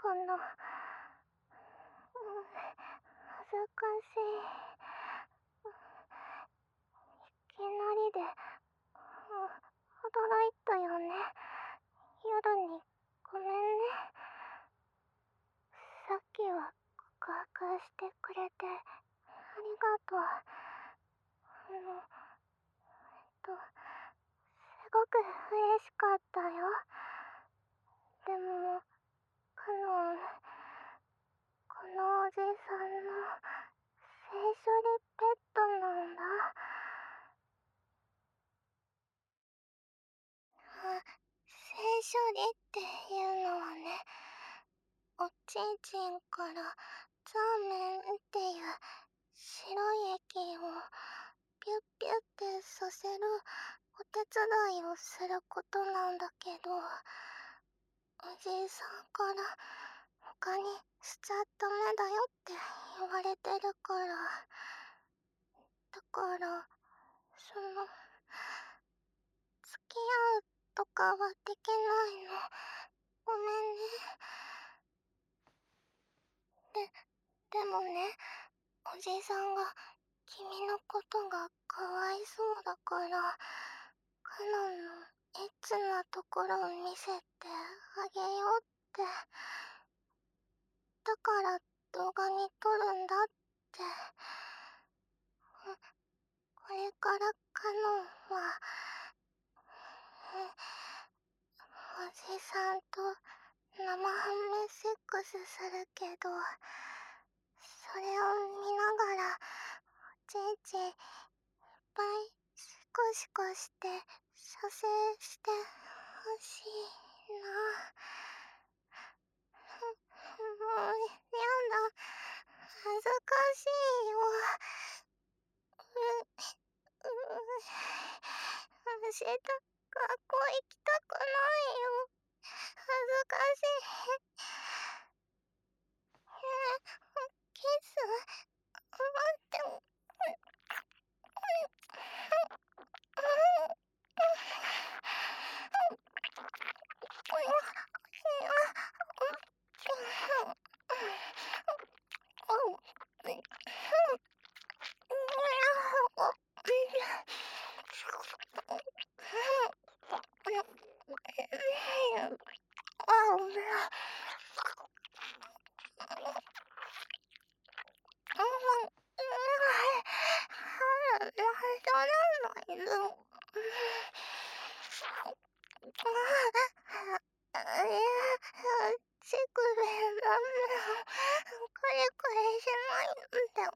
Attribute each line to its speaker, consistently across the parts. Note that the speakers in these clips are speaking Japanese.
Speaker 1: 恥ずかしい。いきなりで、驚いたよね。夜にごめんね。さっきは告白してくれてありがとう。すごく嬉しかったよ。でも、カノン、このおじさんの聖書リペットなんだ。聖書リっていうのはね、おちんちんからザーメンっていう白い液をピュッピュッてさせるお手伝いをすることなんだけど、おじいさんから他にしちゃダメだよって言われてるから、だから付き合うとかはできないの。ごめんね。でもね、おじさんが君のことがかわいそうだから、カノンのエッチなところを見せてあげようって。だから動画に撮るんだって。これからカノンは、おじさんと生ハメセックスするけど、それを見ながらおちんちんいっぱいシコシコして射精してほしいな。もうやだ、恥ずかしいよ。明日学校行きたくないよ。恥ずかしい。キス待っても。チクレダメよ。これくらいしないんだよ。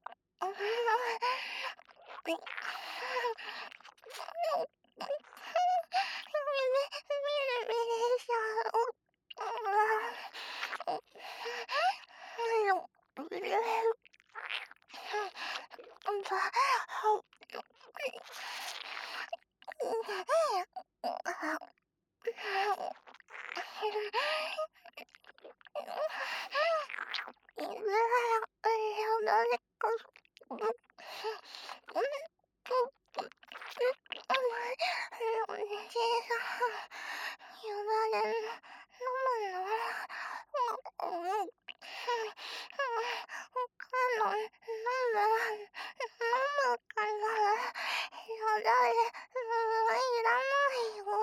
Speaker 1: ビリビリしちゃう。おじいさん、よだれ飲むの？カノン、飲むかな？よだれ、いらないよ。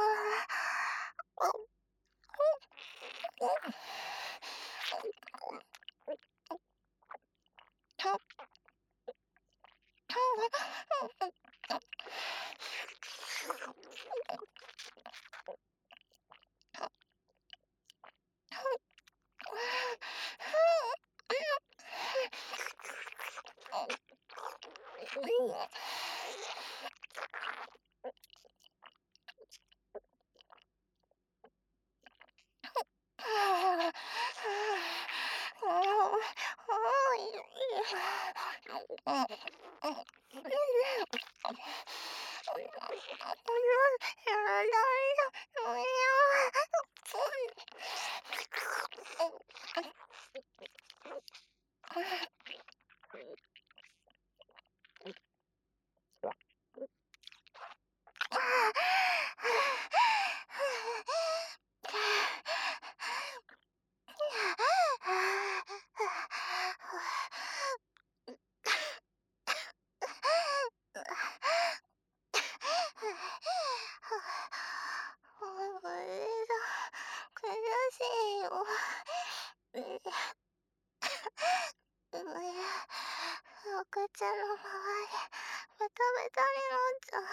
Speaker 1: 口の周りベタベタになっちゃった。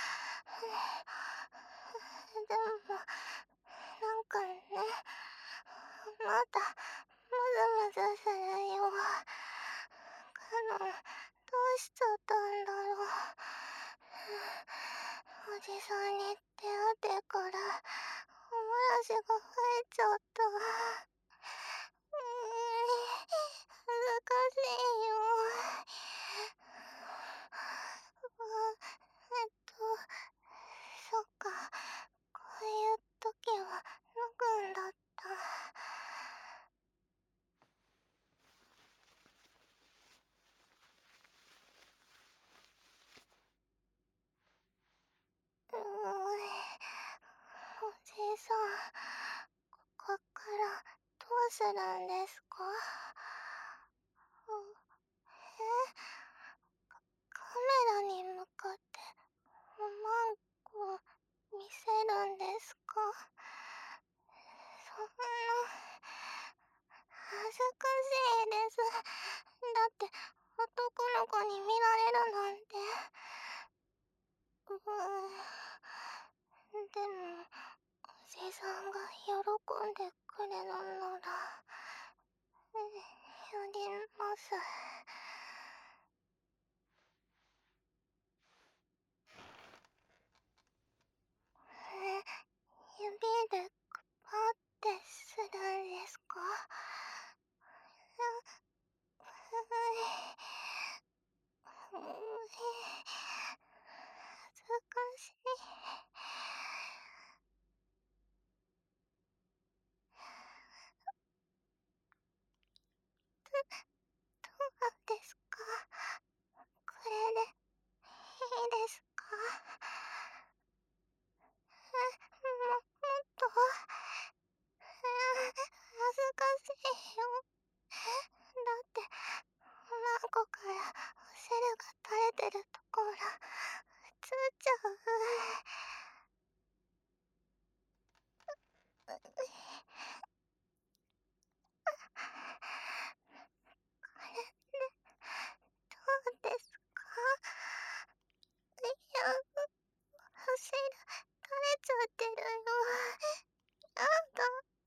Speaker 1: でもなんかね、まだムズムズするよ。どうしちゃったんだろう。おじさんに出会ってからおもやしが増えちゃった。恥ずかしいよ。そっか、こういう時は脱ぐんだった。おじさん、ここからどうするんですか？カメラに向かってマンコ見せるんですか？そんな、恥ずかしいです。だって男の子に見られるなんて。でもおじさんが喜んでくれるならやります。指でパってするんですか？恥ずかしい。どうなんですか？これでいいですか？もっと恥ずかしいよ。だってマンコからお汁が垂れてるところ映っちゃう。どうですか？いや、お汁垂れちゃってるよ。やだ。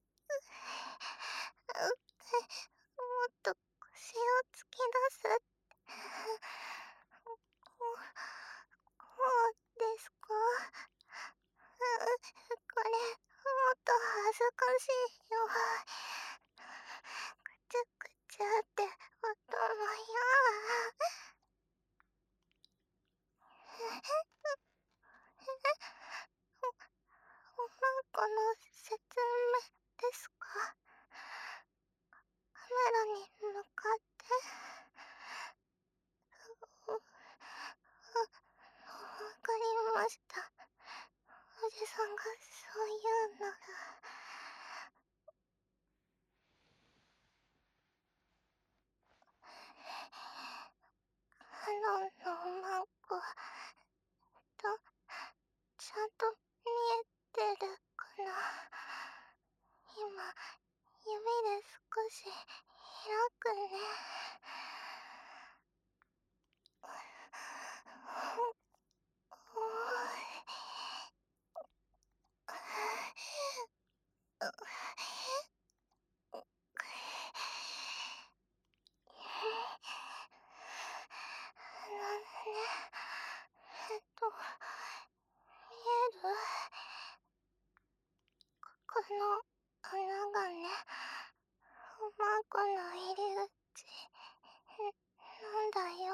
Speaker 1: もっと腰を突き出すって。こうですか？これもっと恥ずかしいよ。くちゅくちゅって音も嫌。おまんこの説明ですか？カメラに向かって。わかりました。おじさんがそう言うなら。のマンコとちゃんと見えてるかな。今指で少し開くね。見える？この穴がね、おまんこの入り口なんだよ。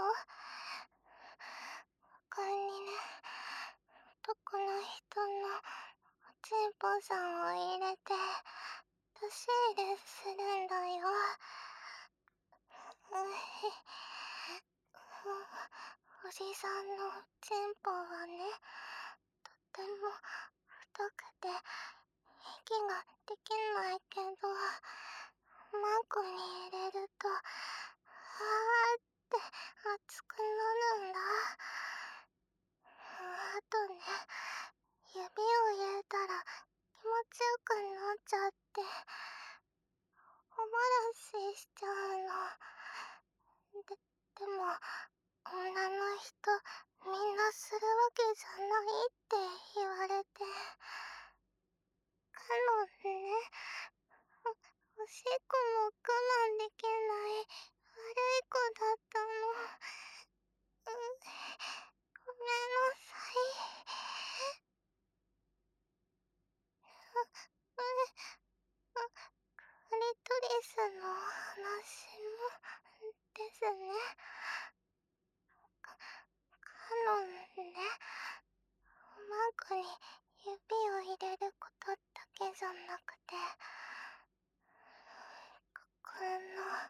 Speaker 1: ここにね、男の人のおちんぽさんを入れて出し入れするんだよ。おじさんのおちんぽはね、とても太くて息ができないけど、マンコに入れるとあーって熱くなるんだ。あとね、指を入れたら気持ちよくなっちゃっておもらししちゃうの。でもとみんなするわけじゃないって言われて。カノンね、おしっこも我慢できない悪い子だったの。ごめんなさい。クリトリスの話もですね。カノンね、マークに指を入れることだけじゃなくて、この、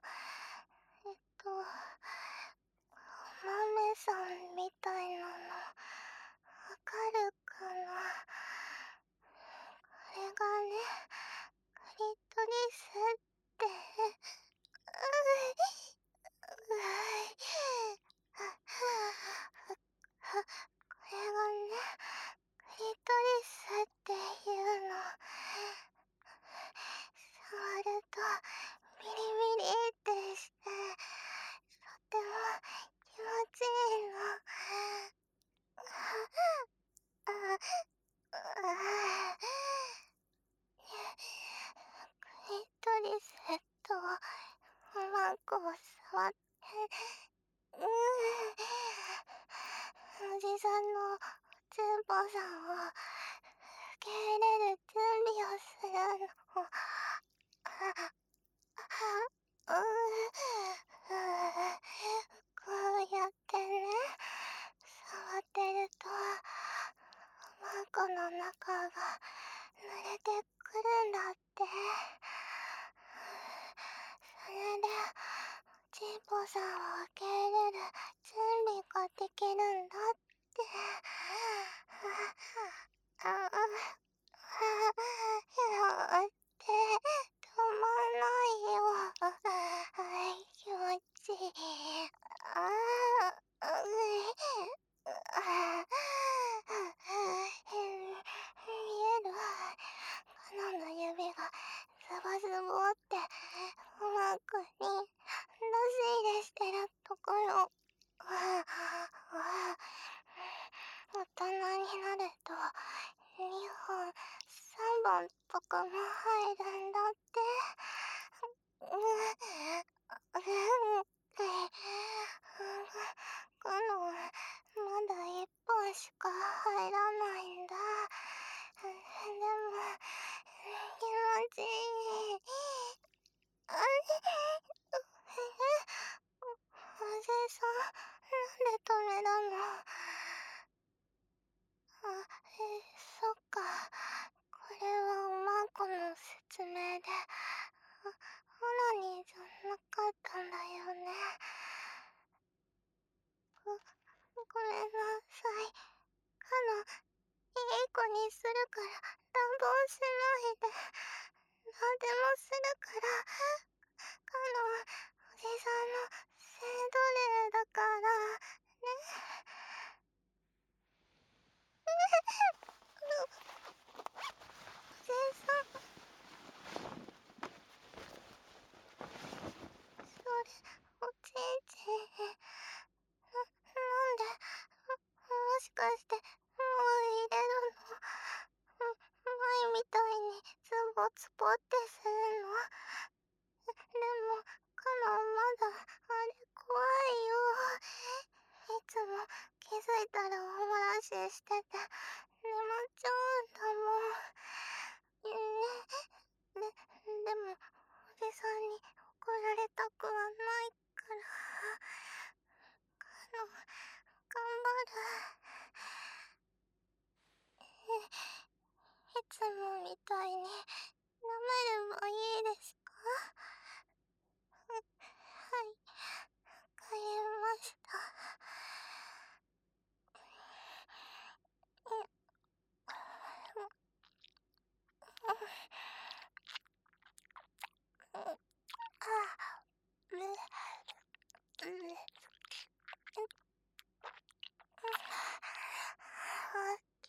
Speaker 1: お豆さんみたいなの、わかるかな。これがね、クリトリスって、これがね、クリトリスっていうの。触るとビリビリってして、とても気持ちいいの。クリトリスとマンコを触って、おじさんのチンポさんを受け入れる準備をするの。こうやってね、触ってると、マンコの中が濡れてくるんだって。それで、チンポさんを受け入れる準備ができるんだって。って止まんないよ。気持ちいい。見える。カノンの指がズボズボってマークに出し入れしてるところ。大人になると2本3本とかも入るんだって。カノンまだ1本しか入らないんだ。でも気持ちいい。おじさん、なんで止めたの？そっか。これはマーコの説明で、オナニーじゃなかったんだよね。ごめんなさい。カノン、いい子にするから乱暴しないで。なんでもするから。カノン、おじさんの性奴隷だから、ね。おじさん、それ、おちんちん。なんで、もしかして、もう入れるの？前みたいにズボツボってするの？でも、カノンまだ、あれ怖いよ。いつも気づいたらお漏らししてて、眠っちゃうんだもん。でも、おじさんに怒られたくはないから、カノン、頑張る。いつもみたいに舐めればいいですか？はい、わかりました。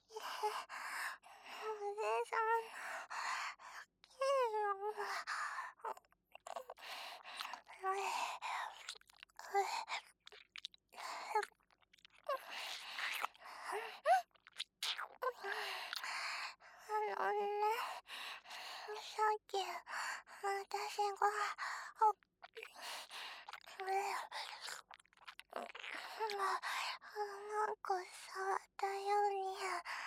Speaker 1: おじさん、きれいよ。 私が、なんか触ったように、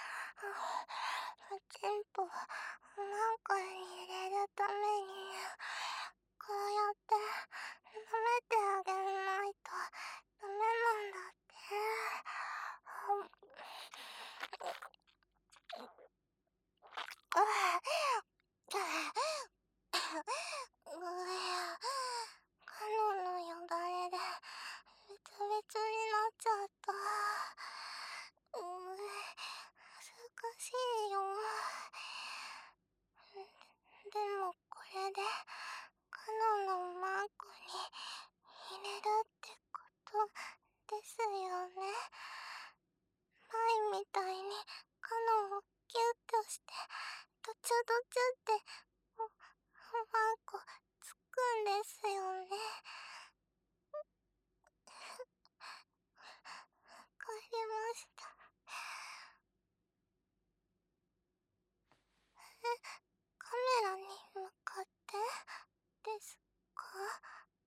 Speaker 1: チンポなんかに入れるために、こうやって舐めてあげないとダメなんだって。カノンのよだれでべちゃべちゃになっちゃった。恥ずかしいよ。でもこれでカノンのマークに入れるってことですよね。前みたいにカノンをキュッとしてドチュドチュってマークつくんですよね。わかりました。カメラに向かってですか？わ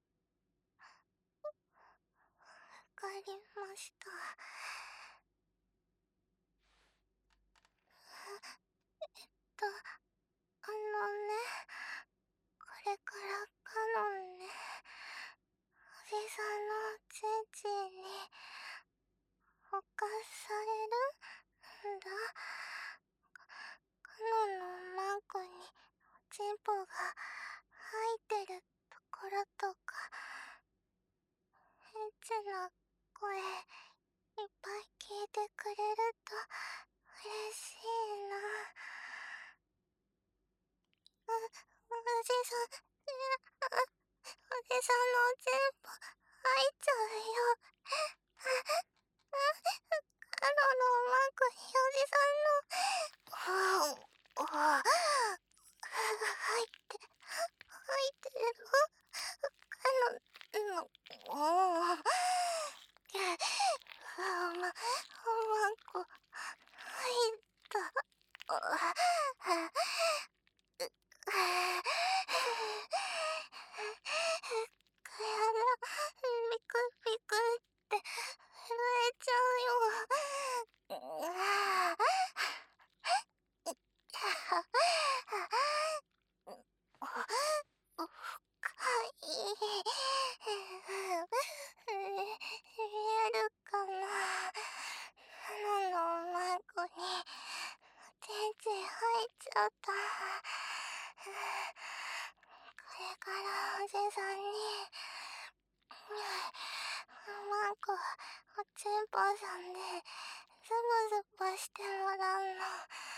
Speaker 1: かりました。ね、これからカノンね、おじさんのチンチンに侵されるんだ。カノンのマークにチンポが入ってるところとか、エッチな声いっぱい聞いてくれると嬉しいな。おじさん、おじさんのおちんぽ入っちゃうよ。カノンのマークにおじさんの、入ってるカノンの、マーク入った。体ビクビクって震えちゃうよ。深い。見えるかな。花のマークにチンチン入っちゃった。これからおじさんにマークおちんぽさんでズブズブしてもらうの。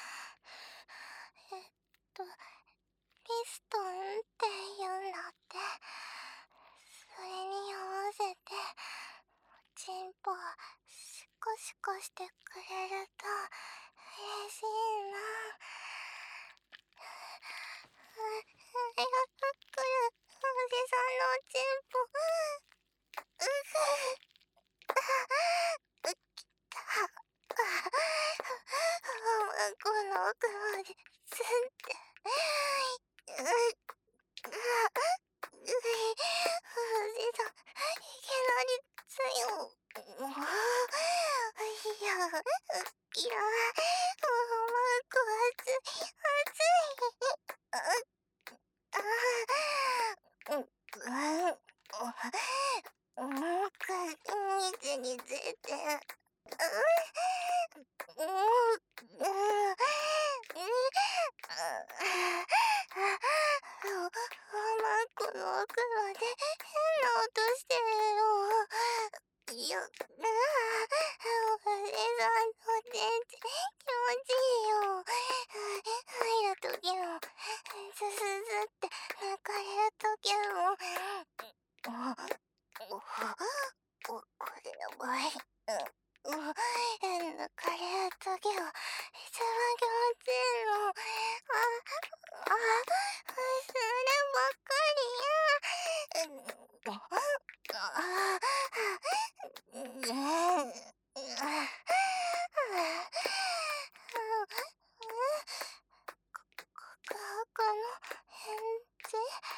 Speaker 1: ピストンって言うんだって。それに合わせておちんぽシコシコしてくれると嬉しいな。早く来るおじさんのおちんぽ。来た。この奥までツンって。おじさん、いきなり強。いや、マーク熱い、熱い。水について。マークの奥まで変な音してるよ。いや、おじさんの手って気持ちいいよ。入るときも、スススって抜かれるときも。これやばい。抜かれるときは一番気持ちいいの。そればっかりや。告白の返事？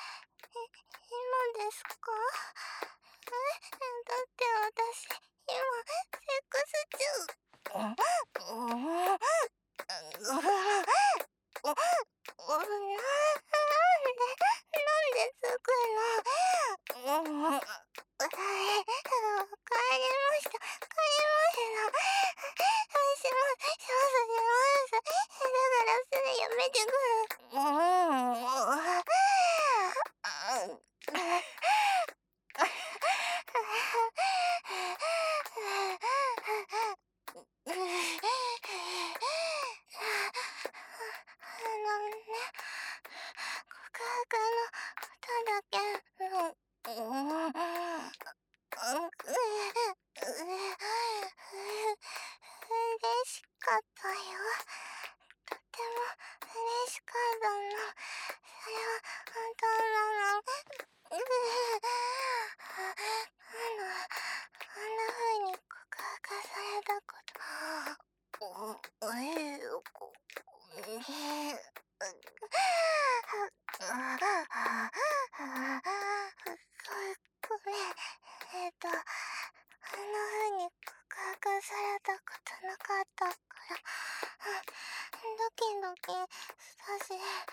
Speaker 1: かされたことなかったから、ドキドキしたし、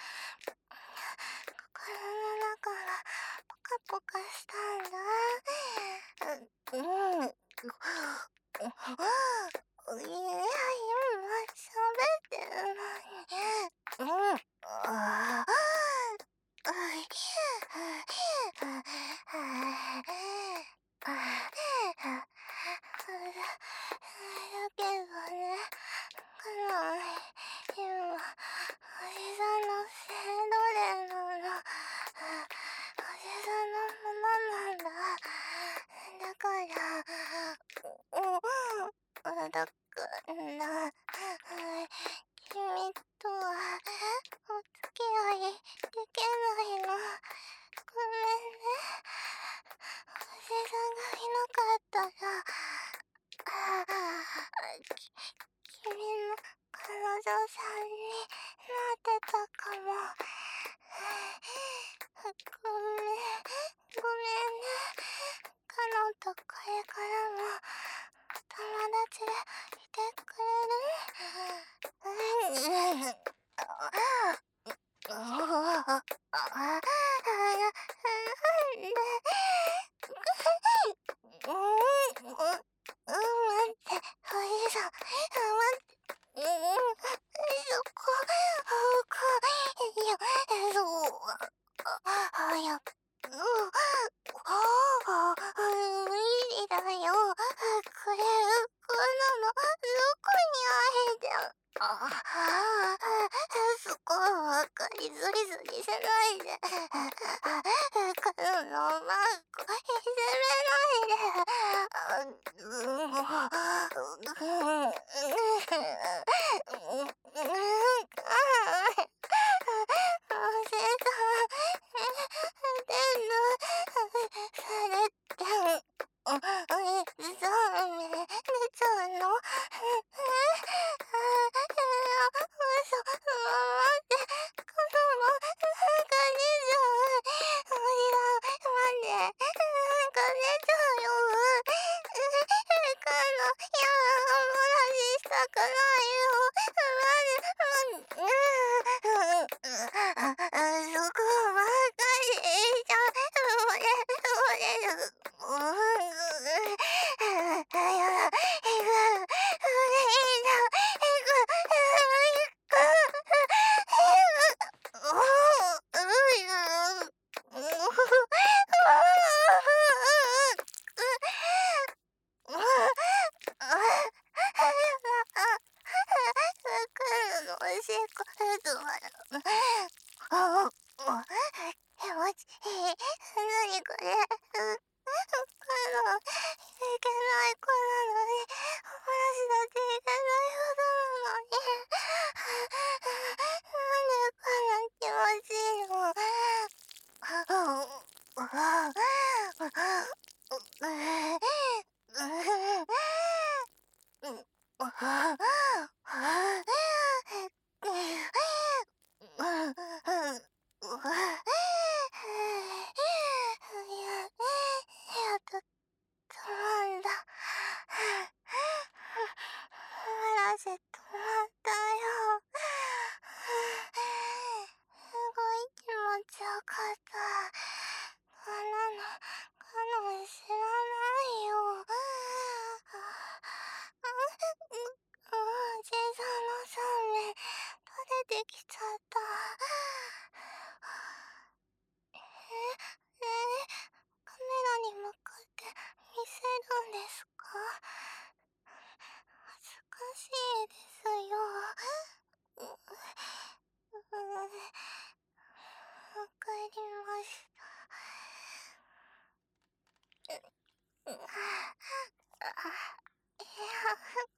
Speaker 1: 心の中がポカポカしたんだ。うん。いや、今喋ってるのに。うん。あだけどね、今、おじさんのセドレンの、おじさんのままなんだ。だから、だから君とはお付き合いできないの。ごめんね。おじさんがいなかったら、君の彼女さんになってたかも。ごめん、ごめんね。カノンとこれからも友達でいてくれる？待って、おじさん、待って、そこ、いや、そう、いや、無理だよ。これ、こんなの、どこにあるじゃん。そこは分かりづりづりしないで。彼のマーク、いじめないで。おじさん、でぬ、されて、そうめ、出ちゃうの？嘘、待って、このまま、なんか出ちゃう。おじさん、待って、なんか出ちゃうよ。いや、おもらししたくないよ。そこばっかりじゃ、おしっこ止まる。気持ちいい。なにこれ。いけない子なのに、おもらしだっていけないほどなのに。なんでこんな気持ちいいの？やっと止まんだ。嵐止まったよ。すごい気持ちよかった。こんなの、カノン知らないよ。おじさんのそうめん、取れてきちゃった。カメラに向かって見せるんですか？恥ずかしいですよ。わかりました。いや、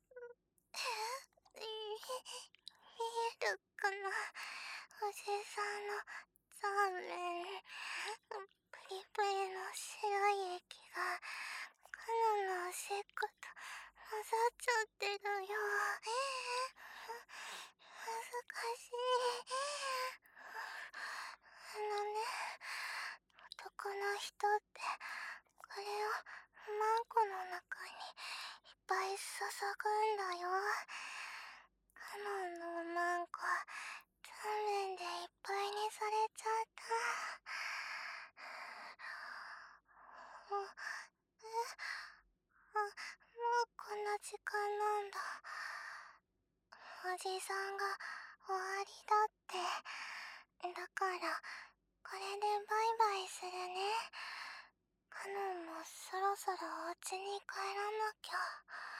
Speaker 1: 見えるかな、おじさんのそうめん。プリプリの白い液がカノンのおしっこと混ざっちゃってるよ。恥ずかしい。男の人ってこれをマンコの中にいっぱぱい注ぐんだよ。カノンのなんか残念でいっぱいにされちゃった。もうこんな時間なんだ。おじさんが終わりだって。だからこれでバイバイするね。カノンもそろそろお家に帰らなきゃ。